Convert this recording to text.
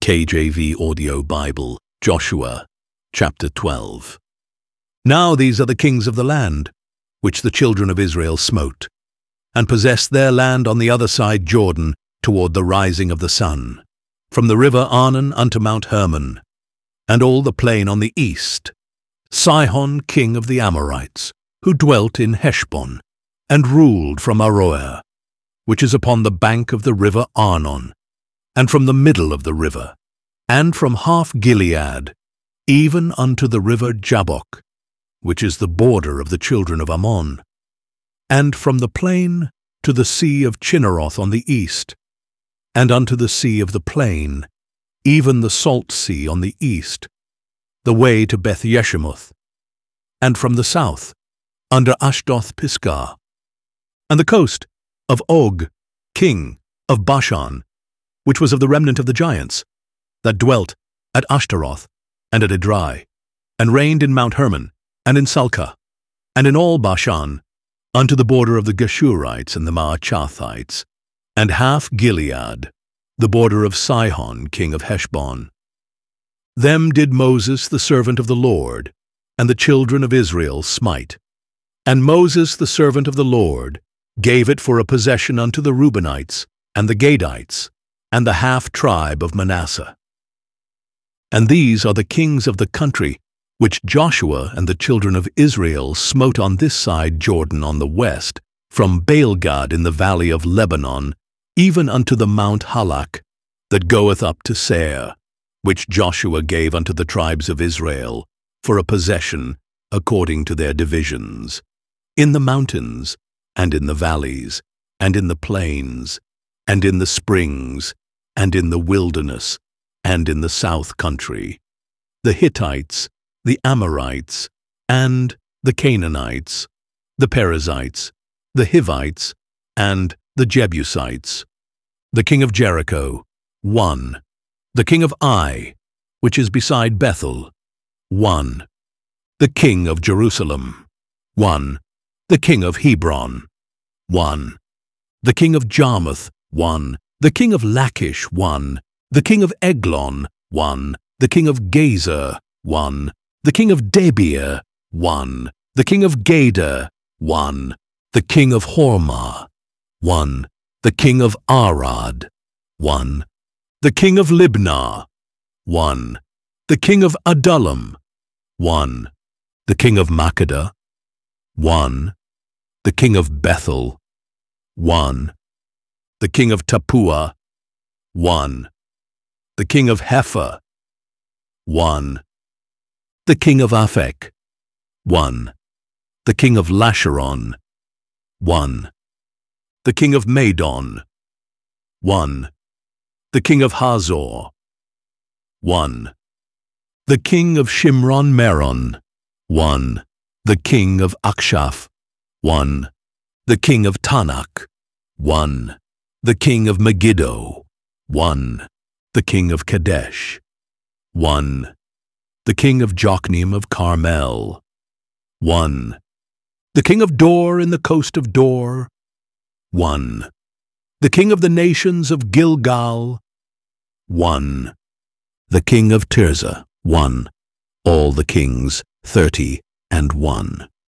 KJV Audio Bible, Joshua, chapter 12. Now these are the kings of the land, which the children of Israel smote, and possessed their land on the other side Jordan, toward the rising of the sun, from the river Arnon unto Mount Hermon, and all the plain on the east. Sihon king of the Amorites, who dwelt in Heshbon, and ruled from Aroer, which is upon the bank of the river Arnon, and from the middle of the river, and from half Gilead, even unto the river Jabbok, which is the border of the children of Ammon, and from the plain to the sea of Chinneroth on the east, and unto the sea of the plain, even the salt sea on the east, the way to Beth Yeshimoth, and from the south, under Ashdoth Pisgah, and the coast of Og, king of Bashan, which was of the remnant of the giants, that dwelt at Ashtaroth and at Edrei, and reigned in Mount Hermon, and in Salcah, and in all Bashan, unto the border of the Geshurites and the Maachathites, and half Gilead, the border of Sihon king of Heshbon. Them did Moses the servant of the Lord, and the children of Israel smite. And Moses the servant of the Lord gave it for a possession unto the Reubenites, and the Gadites, and the half-tribe of Manasseh. And these are the kings of the country, which Joshua and the children of Israel smote on this side Jordan on the west, from Baalgad in the valley of Lebanon, even unto the Mount Halak, that goeth up to Seir, which Joshua gave unto the tribes of Israel, for a possession according to their divisions, in the mountains, and in the valleys, and in the plains, and in the springs, and in the wilderness, and in the south country, the Hittites, the Amorites, and the Canaanites, the Perizzites, the Hivites, and the Jebusites. The king of Jericho, 1. The king of Ai, which is beside Bethel, 1. The king of Jerusalem, 1. The king of Hebron, 1. The king of Jarmuth, 1. The king of Lachish, 1. The king of Eglon, 1. The king of Gezer, 1. The king of Debir, 1. The king of Gader, 1. The king of Hormah, 1. The king of Arad, 1. The king of Libnah, 1. The king of Adullam, 1. The king of Makkedah, 1. The king of Bethel, 1. The king of Tappuah, 1. The king of Hepher, 1. The king of Aphek, 1. The king of Lasharon, 1. The king of Madon, 1. The king of Hazor, 1. The king of Shimron Meron, 1. The king of Akshaph, 1. The king of Tanakh, 1. The king of Megiddo, 1. The king of Kadesh, 1. The king of Jokneam of Carmel, 1. The king of Dor in the coast of Dor, 1. The king of the nations of Gilgal, 1. The king of Tirzah, 1. All the kings, 30 and 1.